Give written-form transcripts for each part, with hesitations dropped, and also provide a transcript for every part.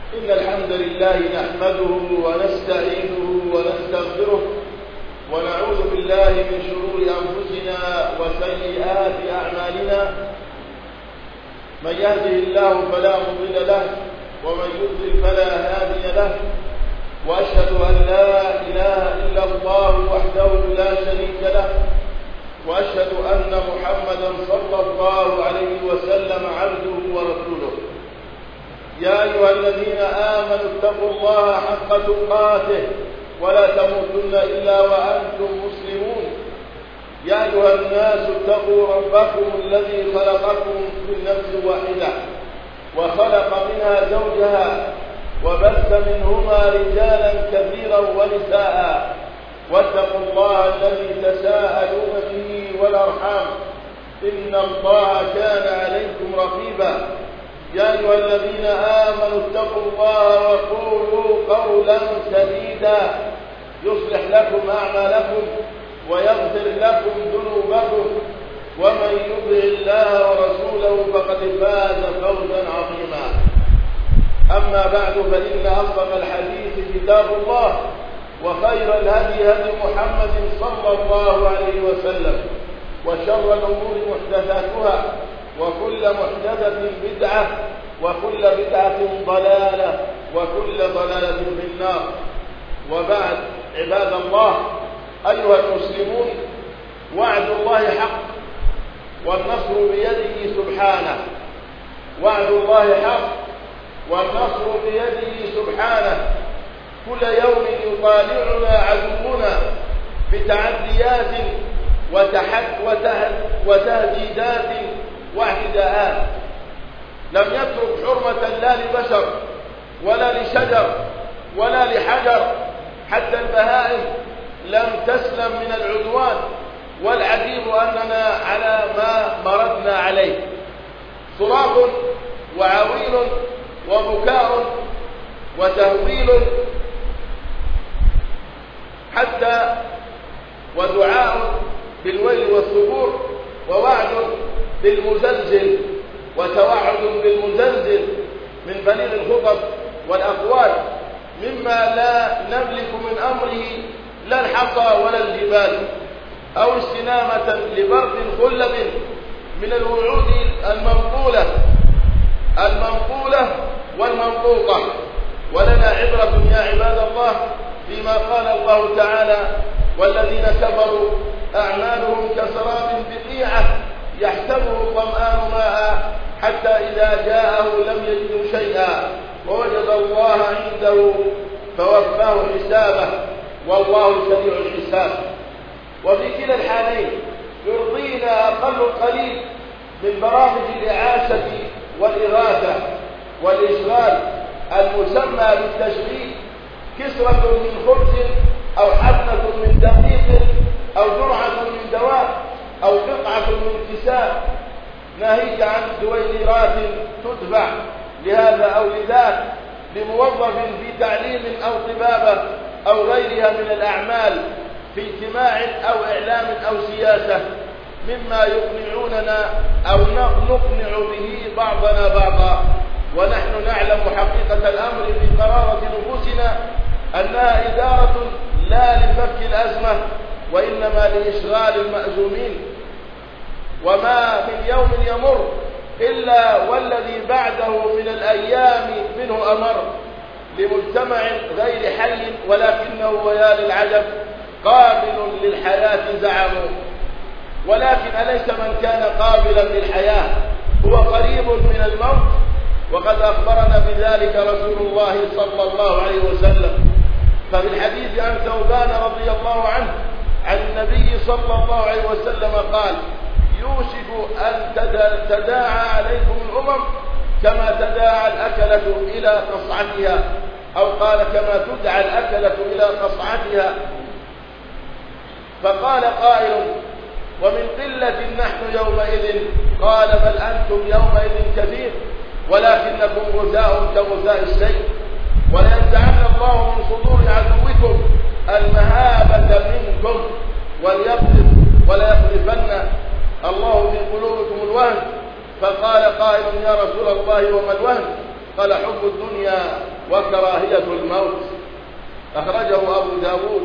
إن الحمد لله نحمده ونستعينه ونستغفره ونعوذ بالله من شرور أنفسنا وسيئات أعمالنا. من يهده الله فلا مضل له ومن يضلل فلا هادي له، وأشهد أن لا إله إلا الله وحده لا شريك له، وأشهد أن محمدا صلى الله عليه وسلم عبده ورسوله. يا أيها الذين آمنوا اتقوا الله حق تقاته ولا تموتن إلا وأنتم مسلمون. يا أيها الناس اتقوا ربكم الذي خلقكم من نفس واحدة وخلق منها زوجها وبث منهما رجالا كثيرا ونساء، واتقوا الله الذي تساءلون به والأرحام إن الله كان عليكم رقيبا. يا أيها الذين آمنوا اتقوا الله وقولوا قولا سديدا يصلح لكم أعمالكم ويغفر لكم ذنوبكم، ومن يطع الله ورسوله فقد فاز فوزا عظيما. أما بعد، فإن أصدق الحديث كتاب الله، وخير الهدي هدي محمد صلى الله عليه وسلم، وشر الأمور محدثاتها، وكل محدثة بدعة، وكل بدعة ضلالة، وكل ضلالة في النار. وبعد، عباد الله أيها المسلمون، وعد الله حق والنصر بيده سبحانه. وعد الله حق والنصر بيده سبحانه. كل يوم يطالعنا عدونا بتعديات وتهديدات واعتداءات. لم يترك حرمة لا لبشر ولا لشجر ولا لحجر، حتى البهائم لم تسلم من العدوان. والعجيب أننا على ما مرضنا عليه صراخ وعويل وبكاء وتهويل، حتى ودعاء بالويل والثبور، ووعد بالمزلزل وتوعد بالمزلزل من بليغ الخطب والأقوال، مما لا نملك من أمره لا الحصى ولا الجبال، أو استنامة لبرد خلب من الوعود المنقولة والمنطوقة. ولنا عبرة يا عباد الله فيما قال الله تعالى: والذين كفروا أعمالهم كسراب بقيعة يحسبه الظمآن ماء حتى إذا جاءه لم يجد شيئا ووجد الله عنده فوفاه حسابه والله سريع الحساب. وفي كلا الحالين يرضينا أقل قليل من برامج الإعاشة والإغاثة والإشغال المسمى بالتشغيل، كسرة من خبز أو حبة من دقيق أو جرعة من دواء أو قطعة من كساء، ناهيك عن دويلرات تدفع لهذا أو لذاك لموظف في تعليم أو طبابة أو غيرها من الأعمال، في اجتماع أو إعلام أو سياسة، مما يقنعوننا أو نقنع به بعضنا بعضا، ونحن نعلم حقيقة الأمر في قرارة نفوسنا أنها إدارة لا لفك الأزمة وإنما لإشغال المأزومين. وما من يوم يمر إلا والذي بعده من الأيام منه أمر لمجتمع غير حي، ولكنه ويا للعجب قابل للحياة زعموا. ولكن أليس من كان قابلا للحياة هو قريب من الموت؟ وقد أخبرنا بذلك رسول الله صلى الله عليه وسلم. ففي الحديث عن ثوبان رضي الله عنه عن النبي صلى الله عليه وسلم قال: يوشك أن تداعى عليكم الأمم كما تداعى الأكلة إلى قصعتها، أو قال كما تدعى الأكلة إلى قصعتها. فقال قائل: ومن قلة نحن يومئذ؟ قال: بل أنتم يومئذ كثير ولكنكم غثاء كغثاء السيل. ولينزعن الله من صدور عدوكم المهابة منكم وليقذفن الله في قلوبكم الوهن. فقال قائل: يا رسول الله وما الوهن؟ قال: حب الدنيا وكراهية الموت. أخرجه أبو داود.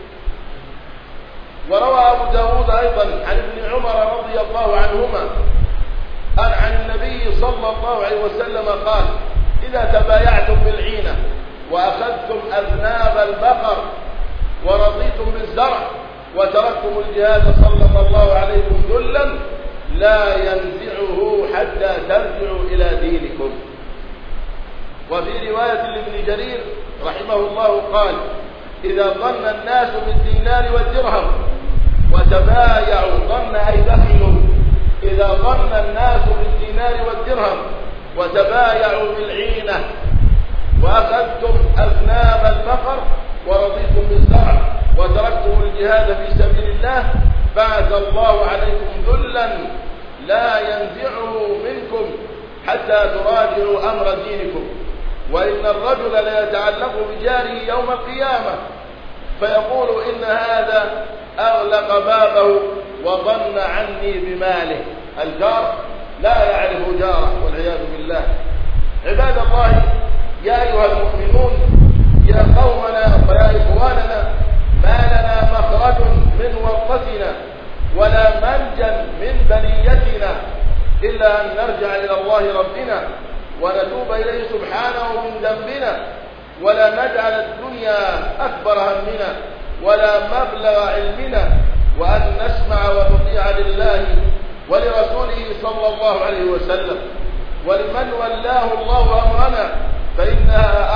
وروى أبو داود أيضا عن ابن عمر رضي الله عنهما عن النبي صلى الله عليه وسلم قال: إذا تبايعتم بالعينة وأخذتم أذناب البقر ورضيتم بالزرع وتركتم الجهاد سلط الله عليكم ذلا لا ينزعه حتى ترجعوا إلى دينكم. وفي رواية لابن جرير رحمه الله قال: إذا ظن الناس بالدينار والدرهم وتبايعوا، ظن أي بخلوا، إذا ظن الناس بالدينار والدرهم وتبايعوا بالعينة وأخذتم أذناب البقر ورضيتم بالزرع وتركتم الجهاد في سبيل الله بعث الله عليكم ذلا لا ينزعه منكم حتى تراجعوا أمر دينكم. وإن الرجل ليتعلق بجاره يوم القيامة فيقول: إن هذا أغلق بابه وظن عني بماله. الجار لا يعرف جاره والعياذ بالله. عباد الله، يا أيها المؤمنون، يا قومنا ويا إخواننا، ما لنا مخرج من ورطتنا ولا منجا من بليتنا إلا أن نرجع إلى الله ربنا ونتوب إليه سبحانه من ذنبنا، ولا نجعل الدنيا أكبر همنا ولا مبلغ علمنا، وأن نسمع ونطيع لله ولرسوله صلى الله عليه وسلم. ولمن ولاه الله أمرنا فإنها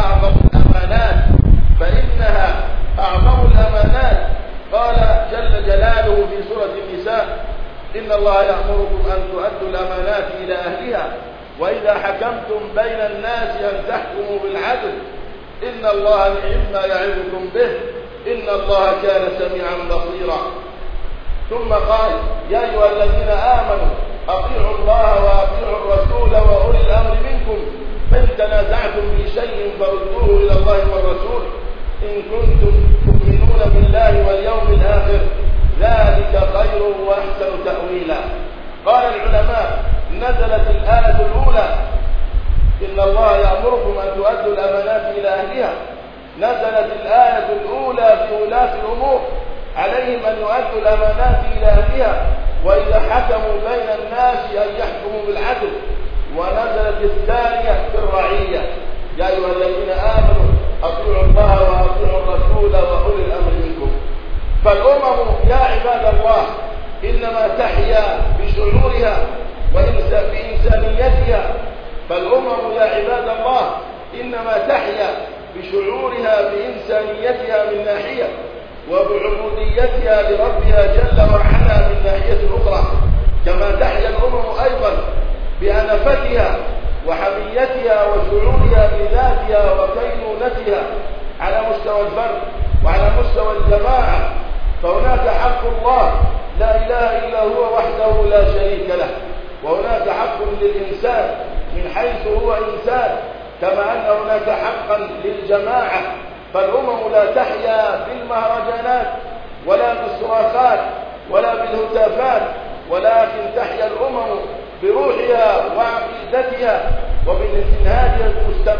أعظم الأمانات. قال جل جلاله في سورة النساء: إن الله يأمركم أن تؤدوا الأمانات إلى أهلها وإذا حكمتم بين الناس أن تحكموا بالعدل إن الله نعم ما يعظكم به إن الله كان سميعا بصيرا. ثم قال: يا أيها الذين آمنوا أطيعوا الله وأطيعوا الرسول وأولي الأمر منكم فإن تنازعتم في شيء فردوه إلى الله والرسول إن كنتم تؤمنون بالله واليوم الآخر ذلك خير وأحسن تأويلا. قال العلماء: نزلت الآية الأولى إن الله يأمركم أن تؤدوا الأمانات إلى أهلها. نزلت الآية الأولى في ولاة الأمور عليهم أن يؤدوا الأمانات إلى أهلها وإذا حكموا بين الناس أن يحكموا بالعدل. ونزلت الثانية في الرعية: يا أيها الذين آمنوا أطيعوا الله وأطيعوا الرسول وأولي الأمر منكم. فالأمم يا عباد الله إنما تحيا بشعورها بإنسانيتها. فالأمم يا عباد الله إنما تحيا بشعورها بإنسانيتها من ناحية وبعبوديتها لربها جل وعلا من ناحية أخرى، كما تحيا الأمم أيضا بأنفتها وحميتها وشعورها بذاتها وكينونتها على مستوى الفرد وعلى مستوى الجماعة. فهناك حق الله لا إله إلا هو وحده لا شريك له، وهناك حق للإنسان من حيث هو إنسان، كما أن هناك حقا للجماعة. فالأمم لا تحيا بالمهرجانات ولا بالصراخات ولا بالهتافات، ولكن تحيا الأمم بروحها وعقيدتها وبمنهاجها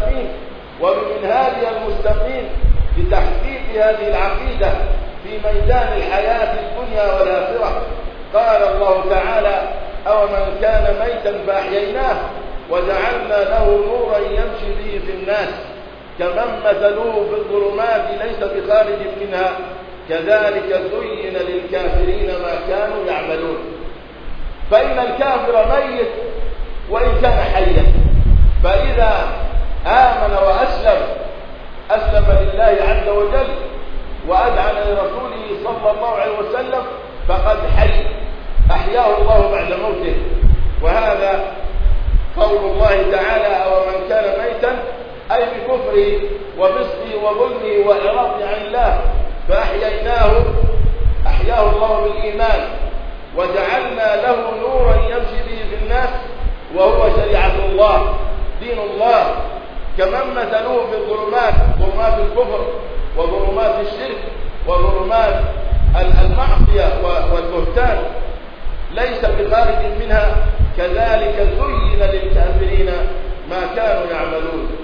المستقيم لتحقيق هذه العقيدة في ميدان الحياة الدنيا والآخرة. قال الله تعالى: أومن كان ميتا فأحييناه وجعلنا له نورا يمشي به في الناس كمن مثلوه في الظلمات ليس بخارج منها كذلك زين للكافرين ما كانوا يعملون. فإن الكافر ميت وإن كان حيا، فإذا آمن أسلم لله عز وجل وأذعن لرسوله صلى الله عليه وسلم فقد أحياه الله بعد موته. وهذا قول الله تعالى: أومن كان ميتا، أي بكفره وفسقه وظلمه وإعراضه عن الله فأحياه الله بالإيمان وجعلنا له نورا يمشي به في الناس وهو شريعة الله دين الله كمن مثلوه في الظلمات، ظلمات الكفر وظلمات الشرك وظلمات المعصية والبهتان ليس بخارج منها كذلك زين للكافرين ما كانوا يعملون.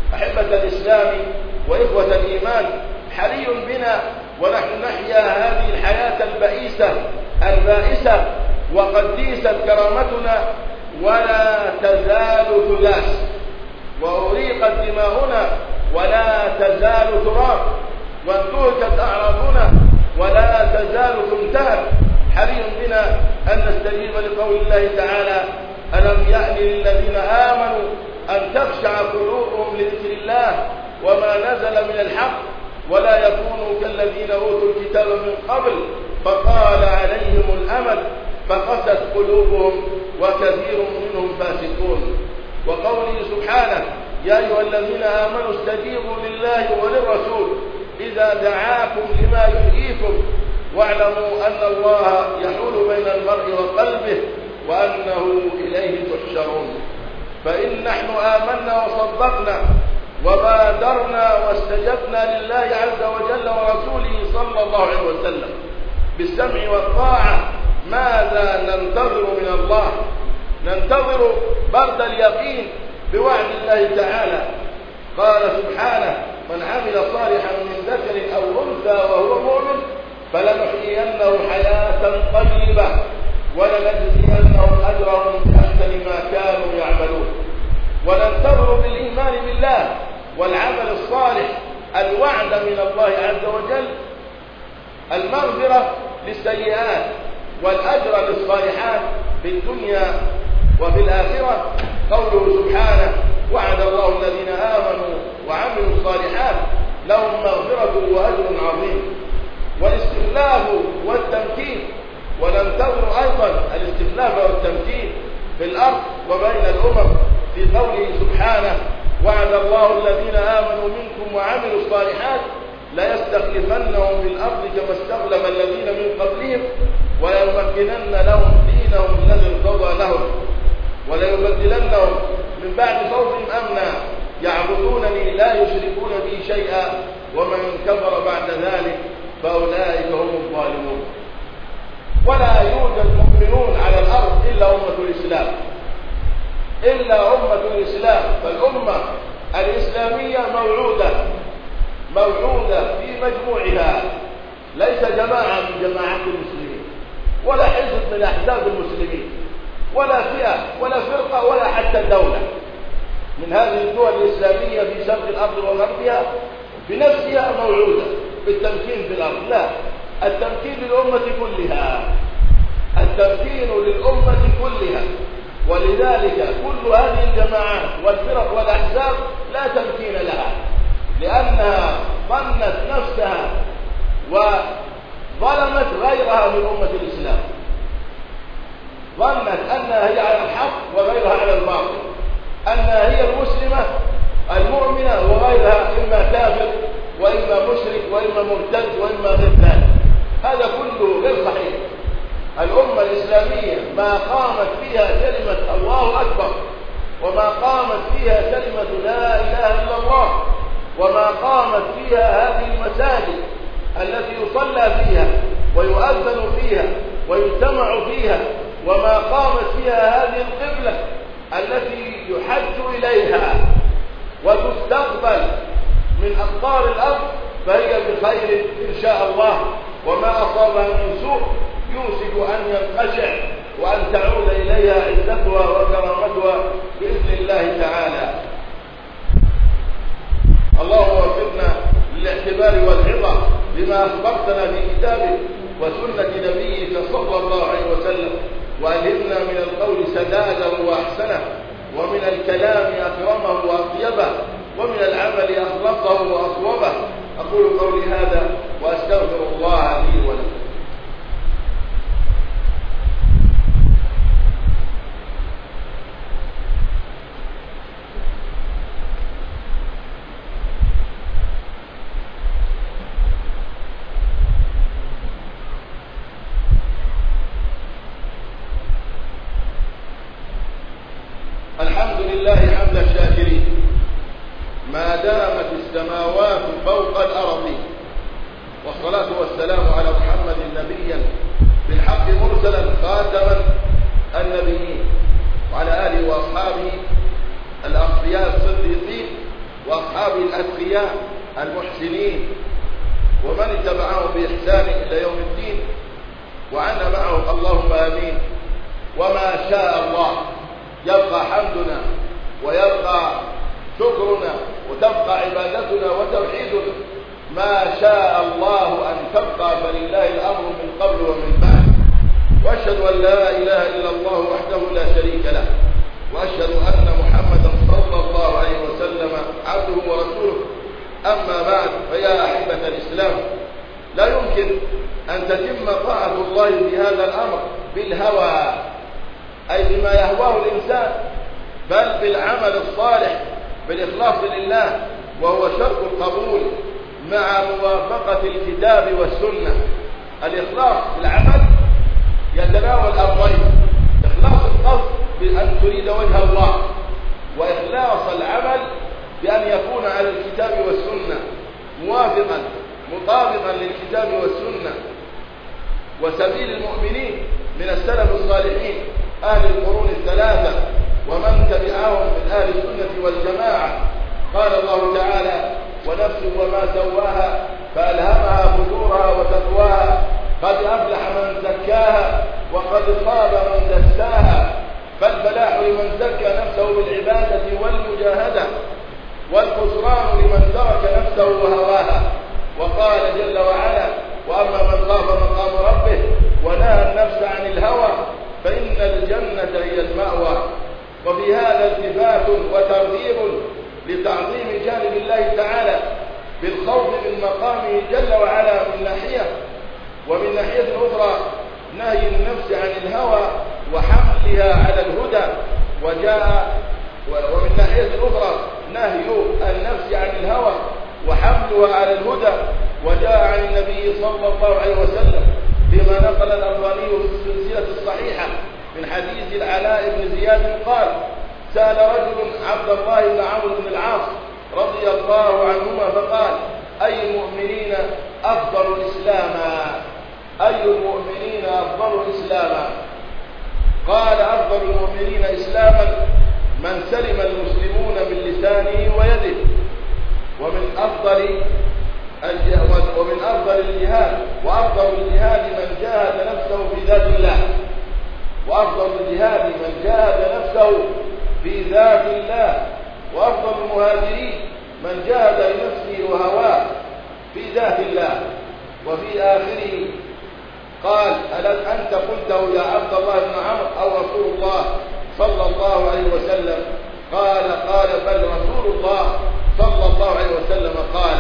أحبة الإسلام وإخوة الإيمان، حري بنا ونحن نحيا هذه الحياة البئيسة البائسة وقد ديست كرامتنا ولا تزال تداس، وأريقت دماؤنا ولا تزال تراب، وانتهكت أعراضنا ولا تزال تنتهك. حري بنا أن نستجيب لقول الله تعالى: ألم يأن للذين آمنوا أن تخشع قلوبهم لذكر الله وما نزل من الحق ولا يكونوا كالذين أوتوا الكتاب من قبل فطال عليهم الأمد فقست قلوبهم وكثير منهم فاسقون. وقوله سبحانه: يا أيها الذين آمنوا استجيبوا لله وللرسول إذا دعاكم لما يحييكم واعلموا أن الله يحول بين المرء وقلبه وأنه إليه تحشرون. فإن نحن آمنا وصدقنا وبادرنا واستجبنا لله عز وجل ورسوله صلى الله عليه وسلم بالسمع والطاعة، ماذا ننتظر من الله؟ ننتظر برد اليقين بوعد الله تعالى. قال سبحانه: من عمل صالحا من ذكر أو أنثى وهو مؤمن فلنحيينه حياة طيبة ولنجزينهم أجرهم بأحسن ما كانوا يعملون. وننتظر بالإيمان بالله والعمل الصالح الوعد من الله عز وجل، المغفرة للسيئات والأجر للصالحات في الدنيا وفي الآخرة. قوله سبحانه: وعد الله الذين آمنوا وعملوا الصالحات لهم مغفرة وأجر عظيم. والاستخلاف والتمكين، وننتظر أيضا الاستخلاف والتمكين في الأرض وبين الأمم في قوله سبحانه: وعد الله الذين آمنوا منكم وعملوا الصالحات ليستخلفنهم في الأرض كما استخلف الذين من قبلهم وليمكنن لهم دينهم الذي ارتضى لهم وليبدلنهم من بعد خوفهم أمنا يعبدونني لا يشركون بي شيئا ومن كفر بعد ذلك فأولئك هم الظالمون. ولا يوجد مؤمنون على الأرض إلا أمة الإسلام، إلا أمة الإسلام. فالأمة الإسلامية موعودة في مجموعها، ليس جماعة من جماعات المسلمين ولا حزب من أحزاب المسلمين ولا فئة ولا فرقة ولا حتى دولة من هذه الدول الإسلامية في شرق الأرض وغربها بنفسها موعودة بالتمكين في الأرض. لا، التمكين للأمة كلها، التمكين للأمة كلها. ولذلك كل هذه الجماعات والفرق والأحزاب لا تمكين لها، لأنها ظنت نفسها وظلمت غيرها من أمة الإسلام، ظنت أنها هي على الحق وغيرها على الباطل، أنها هي المسلمة المؤمنة وغيرها إما كافر وإما مشرك وإما مرتد وإما غير ذلك. هذا كله غير صحيح. الأمة الإسلامية ما قامت فيها كلمة الله أكبر، وما قامت فيها كلمة لا إله إلا الله، وما قامت فيها هذه المساجد التي يصلى فيها ويؤذن فيها ويجتمع فيها، وما قامت فيها هذه القبلة التي يحج إليها وتستقبل من أقطار الأرض، فهي بخير إن شاء الله. وما أصابها من سوء يوشك أن ينقشع وأن تعود إليها عزتها وكرامتها بإذن الله تعالى. اللهم وفقنا للاعتبار والعظة بما أخبرتنا في كتابك وسنة نبيك صلى الله عليه وسلم، وألهمنا من القول سداده وأحسنه، ومن الكلام أكرمه وأطيبه، ومن العمل أخلصه وأصوبه. أقول قولي هذا وأستغفر الله لي ولكم. الحمد لله حمد الشاكرين ما دامت السماوات فوق الأرض، والصلاة والسلام على محمد نبيا بالحق مرسلا خاتما النبيين، وعلى آله وأصحابه الأصفياء الصديقين وأصحابه الأتقياء المحسنين ومن اتبعهم بإحسان إلى يوم الدين وعنا معهم اللهم آمين. وما شاء الله يبقى حمدنا ويبقى شكرنا وتبقى عبادتنا وتوحيدنا. ما شاء الله أن تبقى فلله الأمر من قبل ومن بعد. وأشهد أن لا إله إلا الله وحده لا شريك له، وأشهد أن محمدا صلى الله عليه وسلم عبده ورسوله. أما بعد، فيا أحبة الإسلام، لا يمكن أن تتم طاعة الله بهذا الأمر بالهوى، أي بما يهواه الإنسان، بل بالعمل الصالح بالإخلاص لله، وهو شرط القبول مع موافقة الكتاب والسنة. الإخلاص في العمل يتناول أمرين: إخلاص القصد بأن تريد وجه الله، وإخلاص العمل بأن يكون على الكتاب والسنة موافقا مطابقا للكتاب والسنة وسبيل المؤمنين من السلف الصالحين أهل القرون الثلاثة ومن تبعهم من أهل السنة والجماعة. قال الله تعالى: ونفس وما سواها فألهمها فجورها وتقواها قد أفلح من زكاها وقد خاب من دساها. فالفلاح لمن زكى نفسه بالعبادة والمجاهدة، والخسران لمن ترك نفسه وهواها. وقال جل وعلا: وأما من خاف مقام ربه ونهى النفس عن الهوى فإن الجنة هي المأوى. وفي هذا التفات وترغيب لتعظيم جانب الله تعالى بالخوف من مقامه جل وعلا من ناحية، ومن ناحية أخرى نهي النفس عن الهوى وحملها على الهدى. ومن ناحية أخرى نهي النفس عن الهوى وحملها على الهدى. وجاء عن النبي صلى الله عليه وسلم فيما نقل الألباني في السلسلة الصحيحة من حديث العلاء بن زياد قال: سأل رجل عبد الله بن عمرو بن العاص رضي الله عنهما فقال: أي المؤمنين أفضل إسلاما؟ أي المؤمنين أفضل إسلاما؟ قال: أفضل المؤمنين إسلاما من سلم المسلمون من لسانه ويده. ومن أفضل الجهاد وأفضل الجهاد من جاهد نفسه في ذات الله. وأفضل الجهاد من جاهد نفسه في ذات الله. وأفضل المهاجرين من جاهد لنفسه وهواه في ذات الله. وفي آخره قال: ألم أنت قلته يا عبد الله بن عمرو أو رسول الله صلى الله عليه وسلم؟ قال: بل رسول الله صلى الله عليه وسلم قال.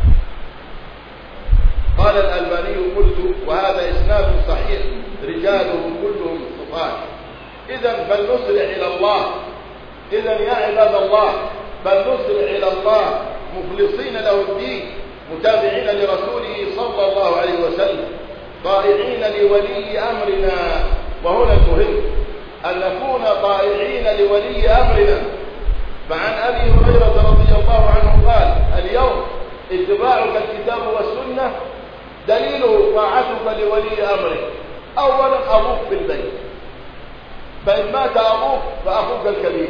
قال الألباني: قلت وهذا إسناد صحيح رجاله كلهم ثقات. إذن فلنسرع إلى الله. إذن يا عباد الله، فلنسرع إلى الله مخلصين له الدين، متابعين لرسوله صلى الله عليه وسلم، طائعين لولي أمرنا. وهنا المهم أن نكون طائعين لولي أمرنا. فعن أبي هريرة رضي الله عنه قال: اليوم اتباعك الكتاب والسنة دليل طاعتك لولي أمرك. أولا أبوك في البيت، فإن مات أبوك فأخوك الكبير،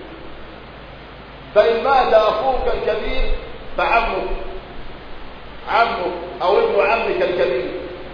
فإن مات أخوك الكبير فعمك أو ابن عمك الكبير.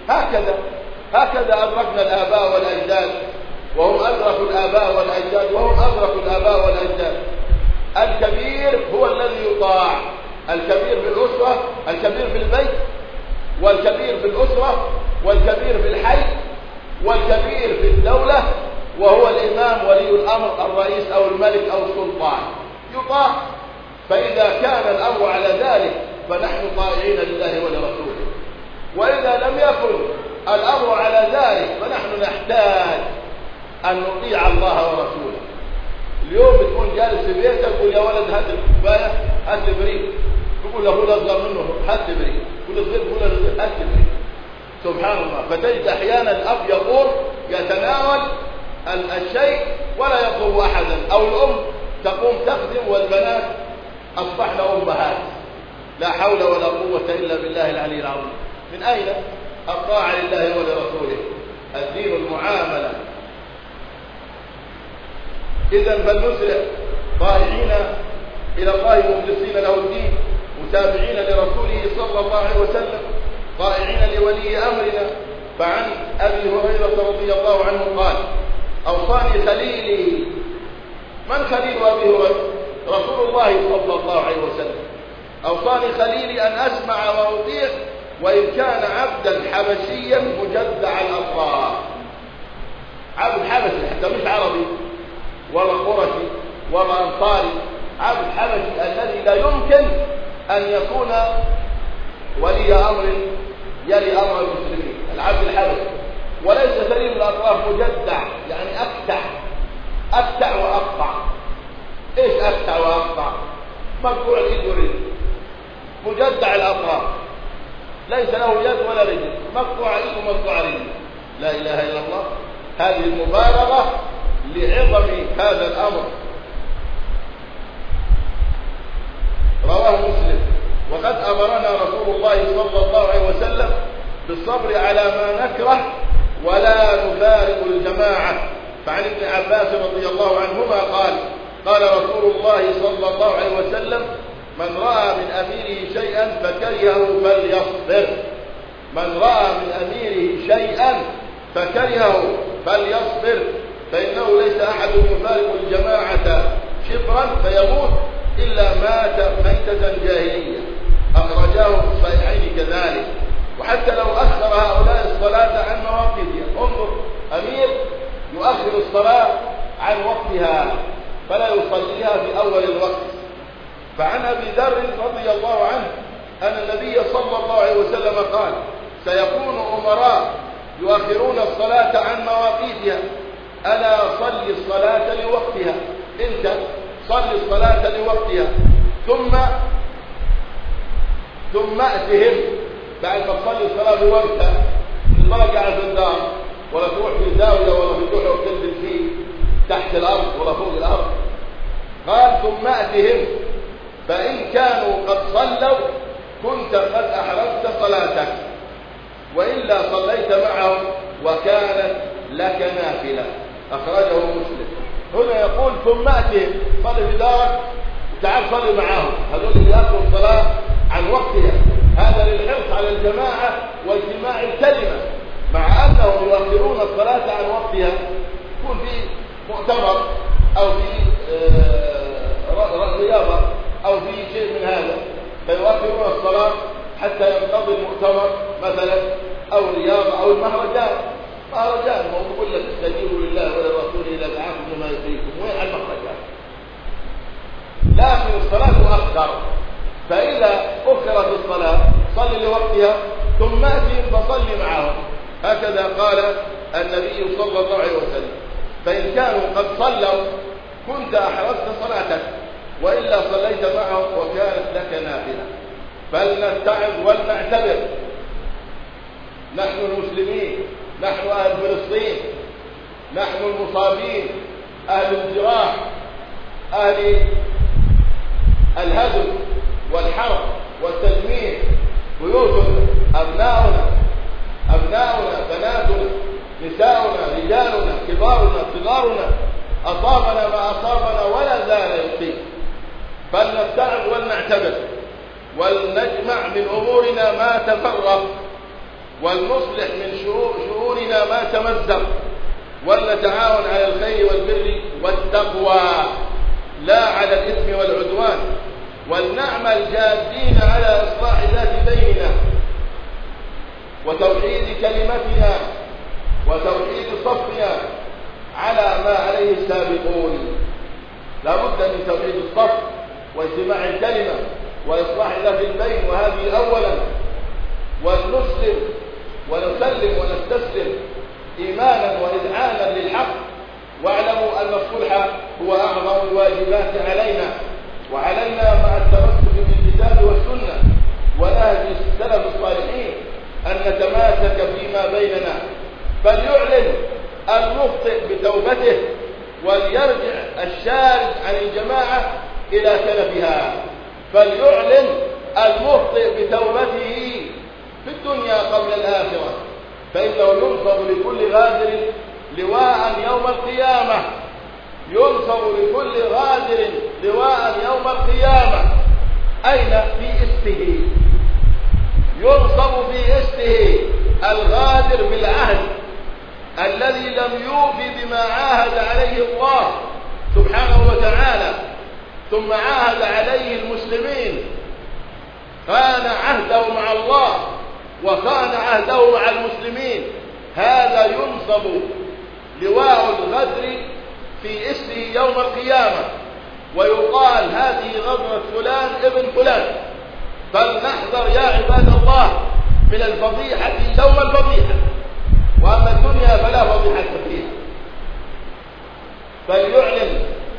هكذا أدركنا الآباء والأجداد، وهم أدركوا الآباء والأجداد. الكبير هو الذي يطاع. الكبير في الأسرة، الكبير في البيت، والكبير في الأسرة، والكبير في الحي، والكبير في الدولة، وهو الإمام ولي الأمر الرئيس أو الملك أو السلطان، يطاع. فإذا كان الأمر على ذلك فنحن طائعين لله ولرسوله. وإذا لم يكن الأمر على ذلك فنحن نحتاج أن نطيع الله ورسوله. اليوم تكون جالس في بيتك تقول: يا ولد هات الكوباية، هات البريق. تقول له: هو أصغر منه، هات البريق. كل صغير تقول له: هات البريق. سبحان الله. فتجد أحيانا الأب يقول يتناول الشيء ولا يطلب أحدا، أو الأم تقوم تخدم والبنات أصبحن أمهات. لا حول ولا قوة إلا بالله العلي العظيم. من أين الطاعة لله ولرسوله؟ الدين المعاملة. إذن فلنسرع طائعين إلى الله مخلصين له الدين متابعين لرسوله صلى الله عليه وسلم طائعين لولي أمرنا. فعن أبي هريرة رضي الله عنه قال: أوصاني خليلي. من خليل أبي هريرة؟ رسول الله صلى الله عليه وسلم. أوصاني خليلي أن أسمع وأطيع وإن كان عبدا حبشيا مجدع الأطراف. عبد حبشي حتى مش عربي ولا قرشي ولا أنصاري، عبد حبشي الذي لا يمكن أن يكون ولي أمر يلي أمر المسلمين، العبد الحبشي، وليس سليم الأطراف، مجدع يعني أفتع وأقطع. إيش أفتع وأقطع؟ مقطوع اليد والرجل، مجدع الأطراف، ليس له يد ولا رجل، مقطوع يد ومقطوع رجل. لا إله إلا الله. هذه المبالغة لعظم هذا الأمر. رواه مسلم. وقد أمرنا رسول الله صلى الله عليه وسلم بالصبر على ما نكره ولا نفارق الجماعة. فعن ابن عباس رضي الله عنهما قال: قال رسول الله صلى الله عليه وسلم: من رأى من أميره شيئا فكرهه فليصبر. من رأى من أميره شيئا فكرهه فليصبر، فإنه ليس أحد يفارق الجماعة شبرا فيموت إلا مات ميتة جاهلية. أخرجاه في الصحيحين كذلك. وحتى لو أخر هؤلاء الصلاة عن مواقفها، انظر، أمير يؤخر الصلاة عن وقتها فلا يصليها في أول الوقت. فعن أبي ذر رضي الله عنه أن النبي صلى الله عليه وسلم قال: سيكون أمراء يؤخرون الصلاة عن مواقيتها، ألا صل الصلاة لوقتها. أنت صل الصلاة لوقتها ثم أتهم بعد ما تصلي الصلاة بوقتها. الصلاة قاعد في الدار ولا تروح في زاوية ولا في جحر وتنزل فيه تحت الأرض ولا فوق الأرض. قال: ثم أتهم فإن كانوا قد صلوا كنت قد أحرزت صلاتك، وإلا صليت معهم وكانت لك نافلة. أخرجه مسلم. هنا يقول: ثم أتهم، صلي في دارك تعال صلي معهم. هذول اللي يأخذوا الصلاة عن وقتها، هذا للحرص على الجماعة واجتماع الكلمة، مع أنهم يؤخرون الصلاة عن وقتها. يكون في مؤتمر أو في رياضة أو في شيء من هذا، فيؤخرون الصلاة حتى ينقضي المؤتمر مثلا أو الرياضة أو المهرجان. مهرجان هو يقول لك: استجيبوا لله وللرسول إذا دعاكم لما يحييكم. وين على المهرجان؟ لكن الصلاة تؤخر، فإذا أخرت الصلاة صل لوقتها ثم أتي فصل معهم. هكذا قال النبي صلى الله عليه وسلم: فإن كانوا قد صلوا كنت أحرزت صلاتك، وإلا صليت معهم وكانت لك نافلة. فلنتعظ ولنعتبر، نحن المسلمين، نحن أهل فلسطين، نحن المصابين، أهل الجراح، أهل الهدم والحرب والتجميع، بيوتنا، أبناؤنا، بناتنا، نساؤنا، رجالنا، كبارنا، صغارنا، أصابنا ما أصابنا ولا زال يصيب. فلنتعظ ولنعتبر، ولنجمع من أمورنا ما تفرق، ولنصلح من شؤوننا ما تمزق، ولنتعاون على الخير والبر والتقوى لا على الإثم والعدوان، ولنعمل جادين على إصلاح ذات بيننا وتوحيد كلمتنا وتوحيد صفنا على ما عليه السابقون. لا بد من توحيد الصف واجتماع الكلمة وإصلاح ذات البين، وهذه أولا. ونسلم ونسلم ونستسلم إيمانا وإذعانا للحق، واعلموا أن الصلح هو أعظم الواجبات علينا، وعلينا مع التمسك بالكتاب والسنة ونهج السلف الصالحين أن نتماسك فيما بيننا. فليعلن المخطئ بتوبته، وليرجع الشارد عن الجماعة إلى كنفها. فليعلن المخطئ بتوبته في الدنيا قبل الآخرة، فإنه ينصب لكل غادر لواء يوم القيامة. ينصب لكل غادر لواء يوم القيامة. أين؟ في استه، ينصب في استه الغادر بالعهد الذي لم يوفي بما عاهد عليه الله سبحانه وتعالى، ثم عاهد عليه المسلمين، خان عهده مع الله وخان عهده مع المسلمين. هذا ينصب لواء الغدر في اسمه يوم القيامة، ويقال هذه غدرة فلان ابن فلان. فلنحذر يا عباد الله من الفضيحة يوم الفضيحة، وأما الدنيا فلا فضيحة فيها. فليعلن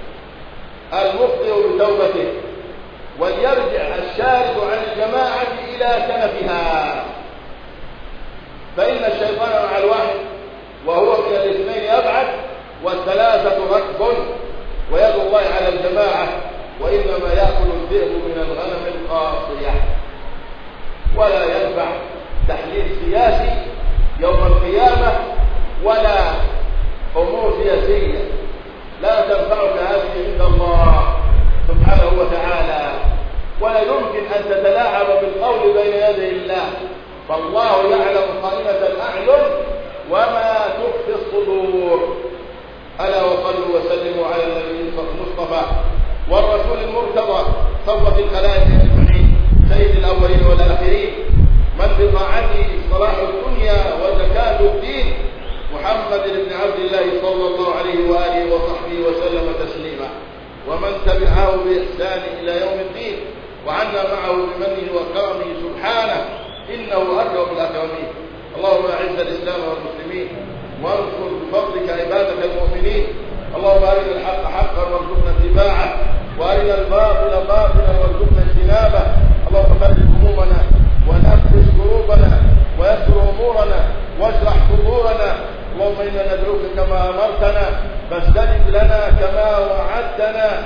المخطئ بتوبته، وليرجع الشارد عن الجماعة إلى كنفها، فإن الشيطان مع الواحد وهو من الاثنين أبعد، والثلاثة ركب، ويد الله على الجماعة، وإنما يأكل الذئب من الغنم القاصية. ولا ينفع تحليل سياسي يوم القيامة ولا أمور سياسية، لا تنفعك هذه عند الله سبحانه وتعالى، ولا يمكن أن تتلاعب بالقول بين يدي الله، فالله يعلم خائنة الأعين وما تخفي الصدور. ألا وصلوا وسلموا على النبي المصطفى والرسول المرتضى صفوة الخلائق أجمعين، سيد الأولين والآخرين، من بطاعته صلاح الدنيا وزكاة الدين، محمد بن عبد الله صلى الله عليه وآله وصحبه وسلم تسليما، ومن تبعه بإحسان إلى يوم الدين، وعنا معه بمنه وكرمه سبحانه، إنه أكرم الأكرمين. اللهم أعز الإسلام والمسلمين، وانصر بفضلك عبادك المؤمنين. اللهم أرنا الحق حقا وارزقنا اتباعه، وأرنا الباطل باطلا وارزقنا اجتنابه. اللهم فرج همومنا ونفس كروبنا ويسر أمورنا واشرح صدورنا. اللهم إنا ندعوك كما أمرتنا فاستجب لنا كما وعدتنا.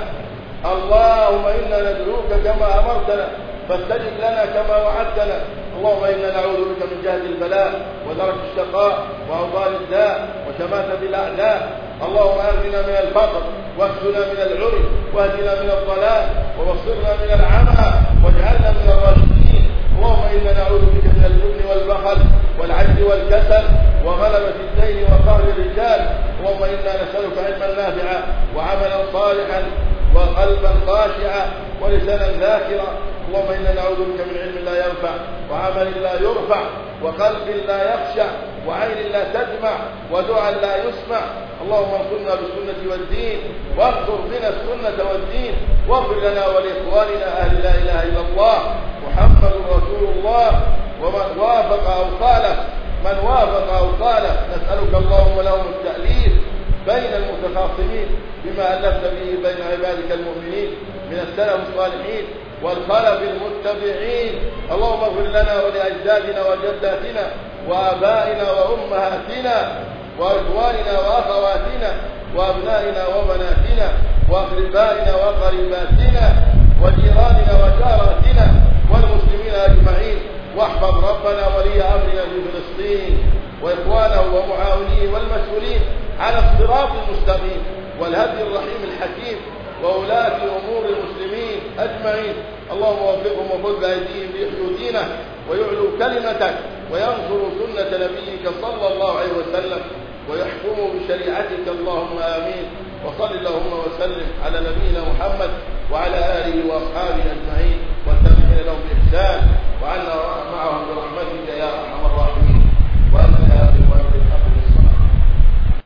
اللهم إنا ندعوك كما أمرتنا فاستجب لنا كما وعدتنا. اللهم إنا نعوذ بك من جهد البلاء ودرك الشقاء وأوضار الداء وشماتة الأعداء. اللهم أغننا من الفقر واكسنا من العري واهدنا من الضلال وبصرنا من العمى واجعلنا من الراشدين. اللهم إنا نعوذ بك من الجبن والبخل والعجز والكسل وغلبة الدين وقهر الرجال. اللهم إنا نسألك علما نافعا وعملا صالحا وقلبا خاشعا ولسانا ذاكرا. اللهم إنا نعوذ بك من علم لا ينفع وعمل لا يرفع وقلب لا يخشع وعين لا تدمع ودعاء لا يسمع. اللهم انصرنا بالسنة والدين واغفر بنا السنة والدين، واغفر لنا ولإخواننا أهل لا إله إلا الله محمد رسول الله. ومن وافق أو خالف نسألك اللهم لهم التأليف بين المتخاصمين بما ألفت به بين عبادك المؤمنين من السلف الصالحين والخلف المتبعين. اللهم اغفر لنا ولأجدادنا وجداتنا وآبائنا وأمهاتنا وإخواننا وأخواتنا وأبنائنا وبناتنا وأقربائنا وقريباتنا وجيراننا وجاراتنا والمسلمين أجمعين. واحفظ ربنا ولي أمرنا في فلسطين وإخوانه ومعاونيه والمسؤولين على الصراط المستقيم والهدي الرحيم الحكيم وولاة أمور المسلمين أجمعين. اللهم وفقهم وخذ بأيديهم ليحيوا دينك ويعلوا كلمتك وينصروا سنة نبيك صلى الله عليه وسلم ويحكموا بشريعتك اللهم آمين. وصل اللهم وسلم على نبينا محمد وعلى آله وأصحابه أجمعين.